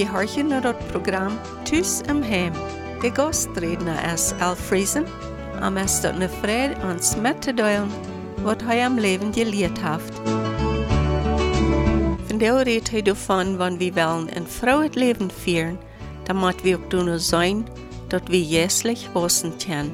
horchen naar het programma Thuis im Heim. De gastredner is Al Friesen, en is tot een vrede ons met te delen wat hij am leven geleerd heeft. Vandaag redt hij ervan, wanneer we willen een vrouw het leven vieren, dan moet we ook doen zijn, dat we jeslich wassen kunnen.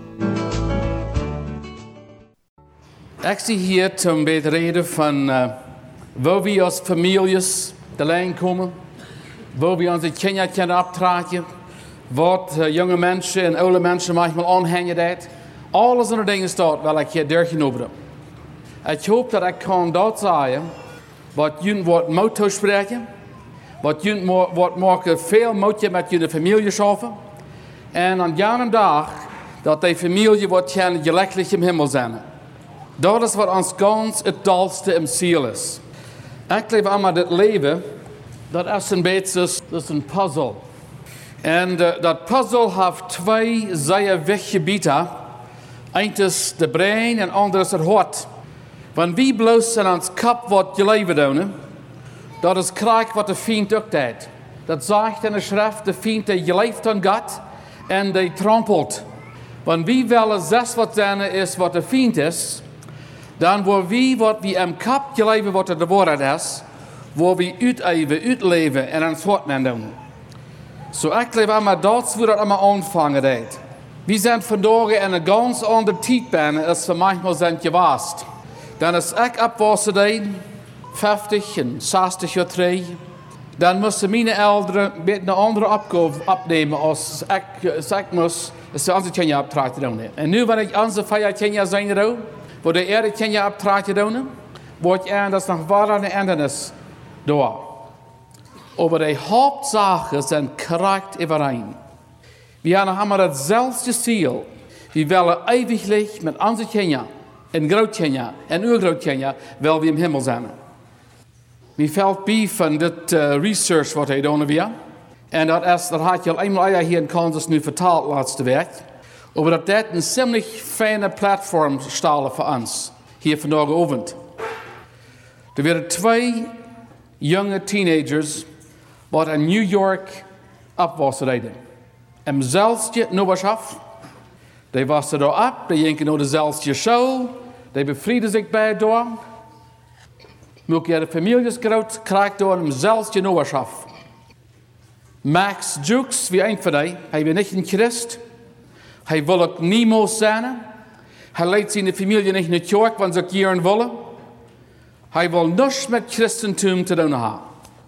Ik zie hier zum reden van waar we als families de lijn komen, waar we onze kinderen kunnen optragen, wat jonge mensen en oude mensen manchmal aanhangen dat. Alles in de dingen staat waar ik hier doorgenomen heb. Ik hoop dat ik kan dat zeggen, wat jullie wat moet spreken, wat jullie wat maken veel moet met jullie familie schaffen. En aan jaren dag dat die familie wat gaan gelijkelijk im Himmel zijn. Dat is wat ons ganz het doelste im ziel is. Ik leef allemaal dit leven, dat is een beetje dat is een puzzel. En dat puzzel heeft twee zeer weggebieden. Eén is de brein en ander is het hart. Wanneer we bloos in ons kop wat je leven doen, dat is krijg wat de vriend ook deed. Dat zegt in de schrift, de vriend die je leeft aan God en die trampelt. Wanneer we willen zes wat zijn is wat de vriend is, dan worden we wat we in kop je leven wat de waarheid is, waar we uitleven en ons hart mee doen. Zo ik leef allemaal dat hoe dat allemaal aanvangen deed. We zijn vandaag in een ganz andere tijd als we manchmal zijn geweest. Dan is ik opwassen deed, 50 en 60 jaar terug. Dan moesten mijn ouderen een andere opgave opnemen als ik moest, als ze onze kinderen optrachten doen. En nu wanneer ik onze 5 kinderen zijn er ook, waar de eerder kinderen optrachten doen, wordt ik aan dat nog waar aan de einde is door. Aber die Hauptsache zijn korrekt overeen. We hebben allemaal hetzelfde ziel. We willen eeuwiglich met onze kinderen en grootkinderen en urgrootkinderen wel we im Himmel zijn. Me valt bij van dit research wat hij doen weer. En dat had je al eenmaal hier in Kansas nu vertaald laatste week. Aber dat een ziemlich fijne platform stellen voor ons. Hier vandaag avond. Er werden 2 jonge teenagers wat in New York opwassen reden. Im zelfde Noberschaf. Die wassen daar op, die jinken naar dezelfde show, die bevrieden zich bij door. Moet je de families groot krijgt door dezelfde Noberschaf. Max Jukes, wie een van die, hij wil niet een Christ. Hij wil ook niemals zijn. Hij leidt zijn familie niet naar de kerk, want ze ook jaren willen. Hij wil niets met Christentum te doen hebben.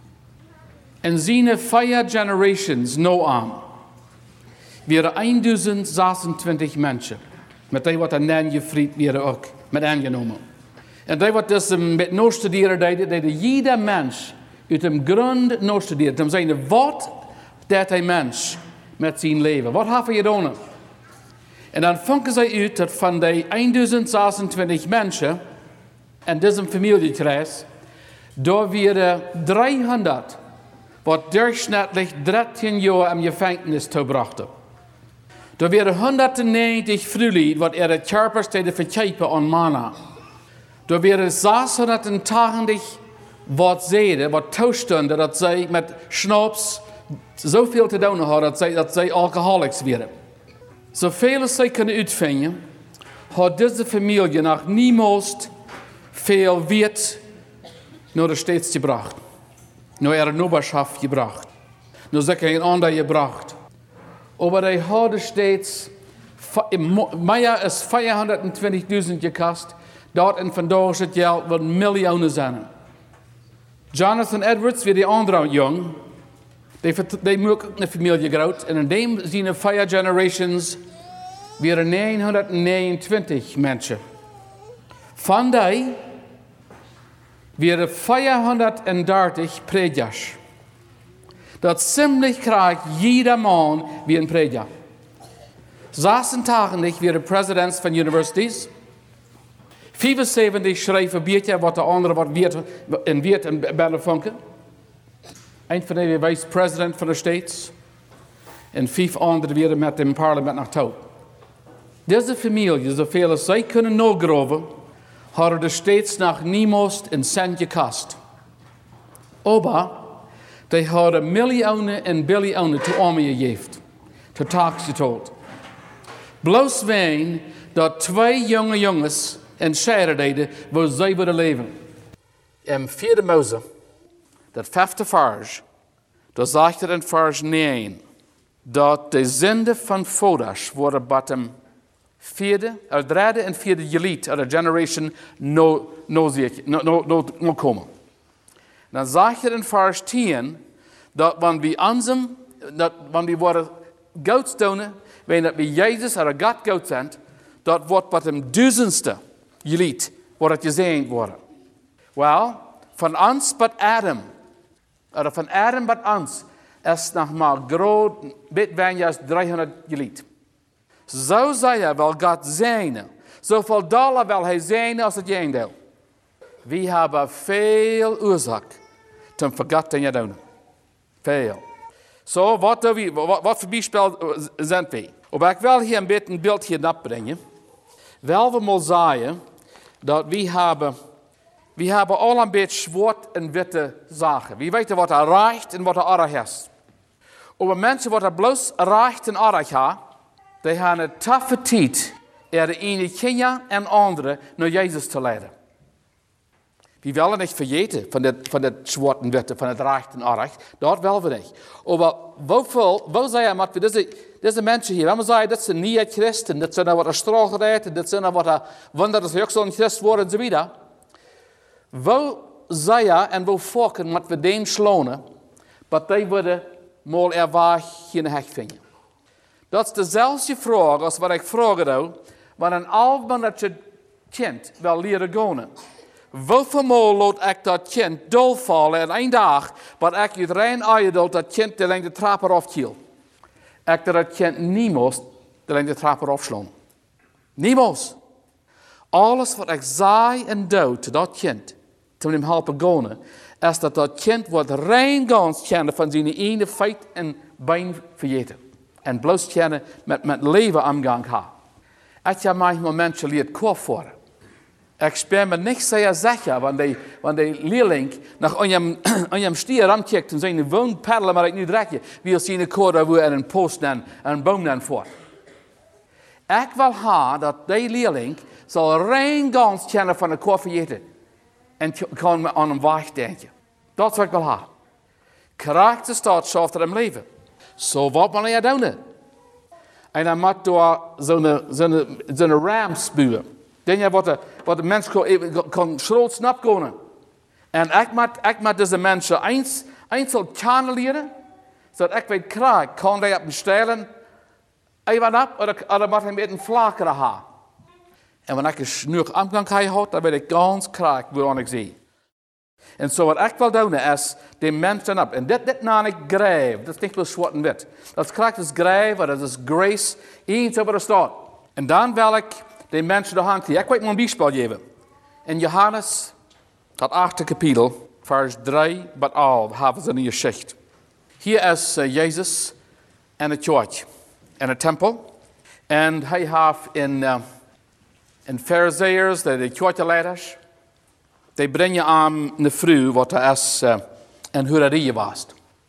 En zijn 5 generations no aan. Waren 1026 mensen. Met die wat een gevriend werden ook met aangenomen. En die wat dus met no studeren deden, ieder mens uit hem grond no studeren. Om zijn wat deed hij mens met zijn leven? Wat heeft hij gedaan? En dan vangen zij uit dat van die 1026 mensen en deze familiekreis, daar werden 300 wat durchschnittlich 13 jaar in gevangenis toebrachten. Er werden 190 vrouwen wat ihre Körper steden verkijpen aan mannen. Er werden 680 wat zeiden, wat toestonden dat zij met schnaps zoveel te doen hadden dat zij alcoholics werden. Zoveel als zij kunnen uitvinden, had deze familie nog niemals veel wit naar de stad gebracht. Naar ihre Noberschaf gebracht. Naar zeker een ander gebracht. Aber die hadden steeds, meer is 420.000 gekost. Dat en vandaag is het geld wat miljoenen zijn. Jonathan Edwards, wie die andere jong, die moet ook een familie groot. En in dem zijn 5 generations weer 929 mensen. Van die weer 430 predikers. Dat ziemlich krijgt jeder man wie een prediker. 86 weer presidents van universities. 75 schrijven beetje wat de andere wat Weert en Bellefonken. Een van die vice-president van de States. En 5 anderen weer met het parlement naar toe. Deze familie, zoveel als zij kunnen nagroven, hadden de States nog niemals een cent gekost. Aber Die hadden miljoenen en biljoenen te armen gegeven. Te taaks getold. Bloos ween dat 2 jonge jongens en scheiden deden waar zij wilden leven. In 4 Mose, dat 5e vers, daar zegt er in vers 9, dat de zinde van Fodash worden bij hem 3e en 4e gelied uit de generation no komen. Dan zegt er in vers 10, dat wanneer we worden goud tonen, wanneer we Jezus uit God goud zijn, dat wordt bij hem 1000ste gelied, wordt het gezegd worden. Wel, van ons bij Adam, of van Adam bij ons, is nog maar groot, bit weinig 300 gelied. Zo zei hij wel God zijn. Zoveel dollar wil hij zijn als het jij deel. We hebben veel oorzaak te vergeten te doen. Veel. Zo, wat voor bijspel zijn we? Of ik wil hier een beetje een beeld hier opbrengen. Wel, we moeten zeggen dat we hebben al een beetje zwart en witte zaken. We weten wat er recht en wat er aardig is. Over mensen wat er bloos recht en aardig hebben, die hebben een toffe tijd er de ene kindje en andere naar Jezus te leiden. We willen niet vergeten van het zwart en witte, van het recht en aardig. Dat willen we niet. Maar waar zijn we deze mensen hier? We zeggen dat ze niet christen, dat zijn wat er strafgerecht, dat zijn wat er wanneer ze ook zo'n christen worden enzovoort. Waar zijn je en waar volken wat we deen slonen, wat die worden mal erwaar geen hek vinden. Dat is dezelfde vraag als wat ik vraag wanneer een albanetje kind wil leren gaan. Hoeveel maal laat ik dat kind dolvallen en een dag, wat ik uit rein eierdol dat kind de lengte trap eraf kiel. Ik dat kind niemals de lengte trap eraf slaan. Niemals. Alles wat ik zei en doe te dat kind, te hem helpen gaan, is dat kind wordt rein gans kennen van zijn ene feit en been vergeten. En bloos kennen met leven omgang ha. Ik heb manchmal mensen leert kort voor. Ik ben me niet zeer zeker, wanneer die leerling naar aan je stier aankijkt en zijn woon peddelen, maar ik nu dretje, wie als zien een koord waar en een post en een boom dan voor. Ik wil dat die leerling zal rein gans kennen van de koffie eten en kan aan een weg denken. Dat is wat ik wil hebben. Karakter staat schafft er in leven. Zo wat wil je doen? En dan moet door zo'n rams buwen. Denk je wat de mens kan schroot snap kunnen. En ik moet deze mensen eens zal kennen zodat ik weet krijg, kan hij op me stellen, even op, of moet hij met een vlakere haar. En wanneer ik een snoer omgang had, dan weet ik ganz krijg, waarom ik zie. En zo wat ik wil doen is, die mensen op. En dit naam ik grave, dat is niet wel zwart en wit. Dat krijgt is grave, dat is grace, eens over de staat. En dan wil ik die mensen de hand geven. Ik weet maar een bijspel geven. In Johannes, dat 8e kapitel, vers 3 tot 11, hebben ze een geschicht. Hier is Jezus en de kerk en de tempel. En hij heeft in Farizeeërs, de kerkleiders, die brengen aan de vrouw wat er is en hoe dat hier was.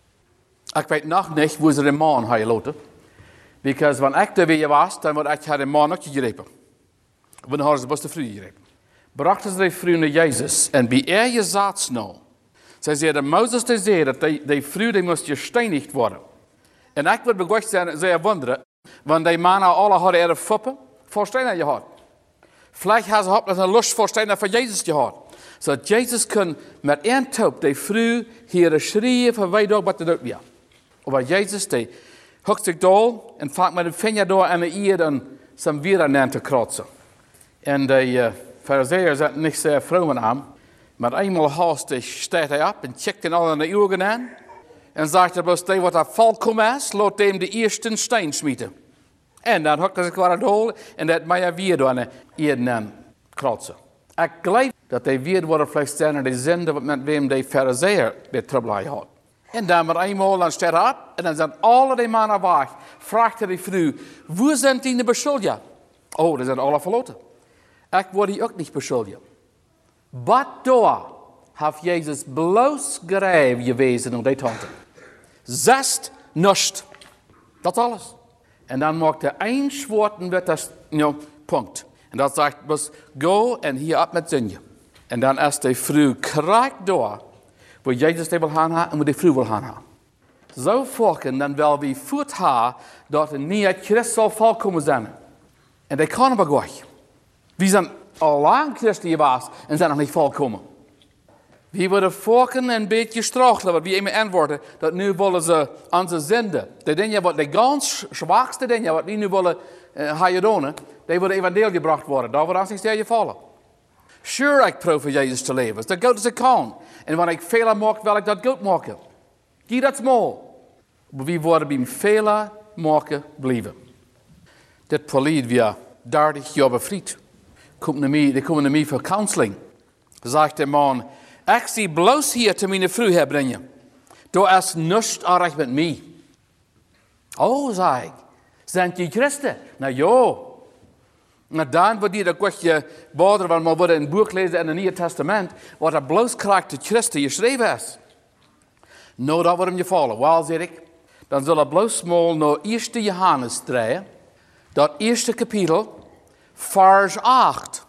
Ik weet nog niet hoe ze de man hebben laten. Want wanneer ik er weer was, dan word ik de man ook gegrepen. Wanneer hadden ze best de vrouw gegrepen. Brachten ze de vrouw naar Jezus en bij je zat nou. Zij zeiden, Mozes die zei dat die vrouw die moest gesteinigd worden. En ik wil begonnen zijn, zeer wonderen, want die mannen alle hadden er foppen voor stenen gehad. Vielleicht hadden ze een lust voor stenen van Jezus gehad. Zodat Jezus kon met één toop die vrouw hier schreeuwen van wij door wat te doen weer. Maar Jezus die hoekt zich door en vangt met een vinger door en de eer dan zijn wieren aan te kratsen. En de Farizeeërs zijn niet zeer vroom aan. Maar eenmaal haastig staat hij op en checkt in al in de ogen aan. En zegt hij bloos, wat er volkomen is, laat hem de eerste steen smieten. En dan hokt hij zich weer door en dat mij weer door en eer kratsen. Ik geloof dat die weer worden vielleicht zijn in de zin met wem de Farizeeër bij trouble had. En dan maar eenmaal dan staat hij op en dan zijn alle die mannen weg. Vraagt hij de vrouw, waar zijn die de beschuldigd? Oh, die zijn alle verloten. Ik word die ook niet beschuldigd. Wat door heeft Jezus bloos gerijf gewezen op die tante. Zest nust. Dat is alles. En dan maakt hij één woord met dat punt. En dat zegt, dus go en hier op met zin. En dan is de vrouw krijgt door, waar Jezus die wil gaan en waar de vrouw wil gaan. Zo volken dan wel wie voet haar, dat een nieuwe Christus zal volkomen zijn. En dat kan maar goed. We zijn al lang Christen was en zijn nog niet volkomen. We worden volken een beetje strachelen, wat we even antwoorden, dat nu willen ze onze zenden. De dingen wat de ganz zwakste dingen, wat we nu willen doen, die worden evangelie gebracht worden. Daar wordt ons niet stel vallen. Sure, ik probeer Jezus te leven. Dat goed als ik kan. En wanneer ik velen maak, wil ik dat goed maken. Gie dat smol. Maar we worden bij velen maken blijven. Dit verliet weer 30 jaar bevriend. Die komen naar mij voor counseling. Zegt de man, ik zie bloos hier te mijn vrouw brengen. Du is niets aardig met mij. Oh, zei ik. Zijn je christen? Nou ja. Nou dan wordt die dat kwestie boder, want we worden in het boek lezen in het Nieuwe Testament, wat er bloos krijgt de christen geschreven is. Nou, dat wordt hem gevallen. Wel, zeg ik, dan zullen bloos mal naar 1 Johannes 3, dat eerste kapitel, vers 8.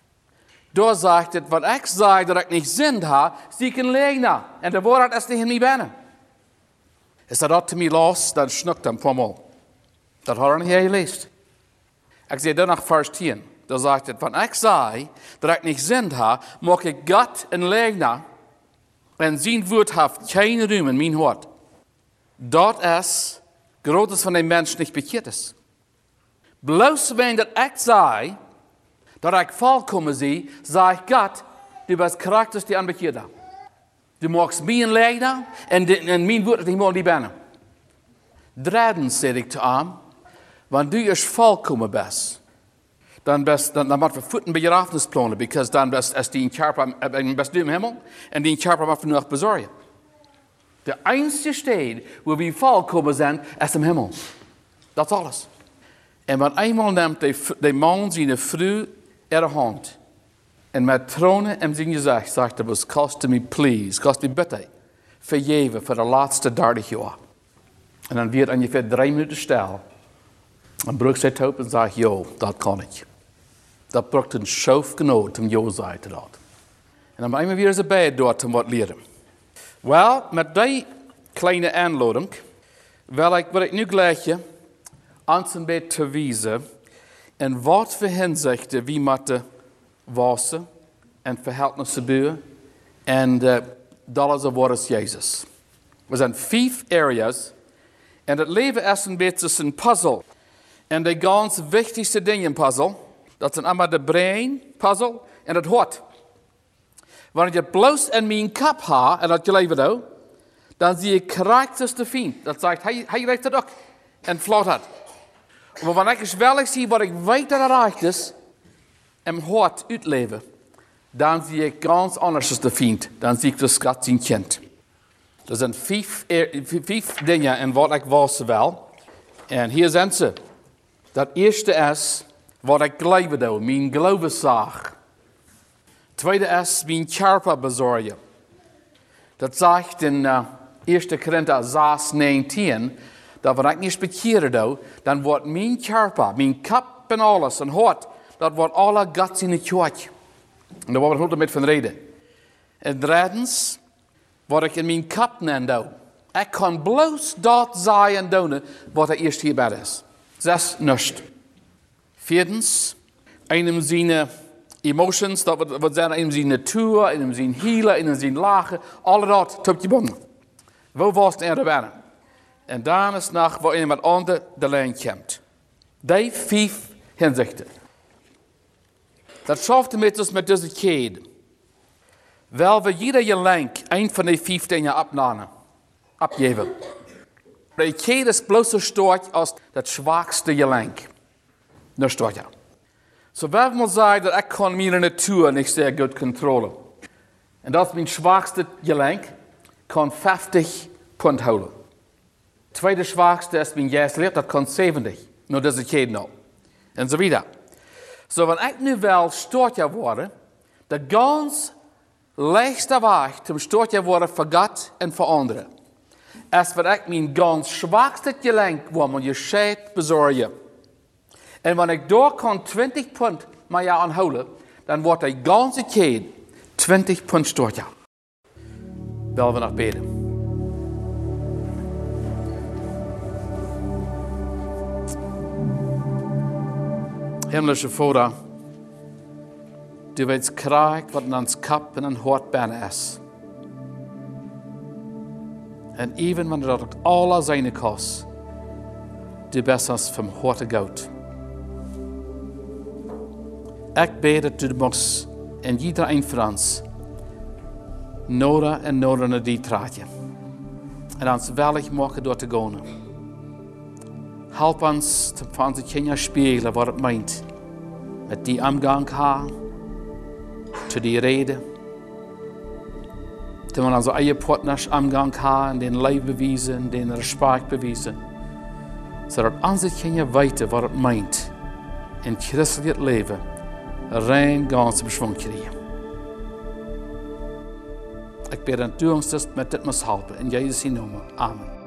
Daar zegt het, wat ik zei dat ik niet zin heb, zie ik een leegna. En de woord is tegen mij binnen. Is dat te mij los, dan snukt hem van mij. Dat had ik niet gelezen. Ik zei dan nog vers 10. Daar zegt het, wat ik zei dat ik niet zin heb, mag ik God een leegna. En zijn woord heeft geen ruim in mijn hart. Dat is, groot van de mens niet bekeerd is. Bloos wenn dat ik zei, dat ik volkomen zie, zei God, du bent karakters die aanbekeerd hebben. Du magst mij een leegna, en mijn woord is niet meer die binnen. Dredens, zei ik te hem, wanneer du is volkomen bent, dan moeten we voeten bij je afnisplannen, because dan is die een best duim hemel, en die een moet nog bezorgen. De einzige stad waar we volkomen zijn, is de hemel. Dat is alles. En wat eenmaal neemt de man zijn vrouw in de hand, en met tronen en zijn gezicht zegt hij, kost me please, kost me bitte, vergeven voor de laatste 30 jaar. En dan wordt ongeveer 3 minuten stil. En broek zit op en zegt, jo, dat kan ik. Dat broekt een schoof genoeg om jo zei te dat. En dan eenmaal weer eens bij door om wat leren. Wel, met die kleine aanlouding wil ik nu gleich ons een beetje te wijzen in wat voor hinzichten we moeten wassen en verhältnissen bouwen en dat is het woord Jezus. Er zijn 5 areas en het leven is een beetje een puzzel. En de ganz wichtigste dingen puzzel, dat zijn allemaal de brein puzzel en het hart. Wanneer je bloos in mijn kop hebt en dat je leven doet, dan zie je karakters te vriend. Dat zegt, hij weet het ook. En vlot het. Maar wanneer ik wel zie wat ik weet dat het recht is, en hart uitleven, dan zie ik ganz anders te vriend. Dan zie ik de schat zijn kind. Er zijn 5 dingen en wat ik was wel. En hier zijn ze. Dat eerste is wat ik leven doe, mijn geloofszaak. Tweede is mijn charpa bezorgen. Dat zegt in 1 Korinther 6:19, dat wat ik niet bekeerd doe, dan wordt mijn charpa, mijn kop en alles, en hart, dat wordt alle Gods in het kwartje. En daar wordt we met van reden. En derdens, wat ik in mijn kop neem doe. Ik kan bloos dat zijn en doen wat er eerst hierbij is. 6 nust. Vierdens, einem zijn emotions, dat wat zijn einem zijn natuur, einem zijn hielen, einem zijn lagen, alle dat tot je bonden. Wo was het er binnen? En dan is nog waar iemand ander de lijn komt. Die 5 hinzichten. Dat schaft met met deze kede. Wel we jeder je lenk een van die 5 dingen abgeven. De kede is bloos zo sterk als het zwakste je lenk. Nu staat ja. Zo wel moet zeggen dat ik kan mijn natuur niet zeer goed controleren. En dat is mijn zwakste je lenk, kan 50 punt houden. Tweede zwakste is mijn geestelijk, dat kan 70. Nou, dat is het kede nou. En zo wieder. Zo, wanneer ik nu wel sterker worden, de gans leichte weg zum Stortje worden voor God en voor anderen. Als wat ik mijn ganz zwakste gelenk word, moet je scheid bezorgen. En wanneer ik daar kan 20 punt maar jou aanhouden, dan wordt de ganze keer 20 punt stortje. Willen we nog beden. Himmlische Vader, du weet krijg wat in ons kap en een hart bijna is. En even wanneer dat alles zijn kost, du bent ons van harte goud. Ik bid dat du moest in iedereen van ons nodig en nodig naar die traatje. En ons wellig maken door te gaan. Help ons van onze kinderen spiegelen wat het meint. Met die omgang gaan, te die reden. Toen we onze eigen partners omgang gaan, den lief bewijzen, den respect bewijzen. Zodat onze kinderen weten wat het meint. In christelijk leven, rein ganse beschwung krijgen. Ik bid dat u ons met dit moet helpen. In Jezus' naam. Amen.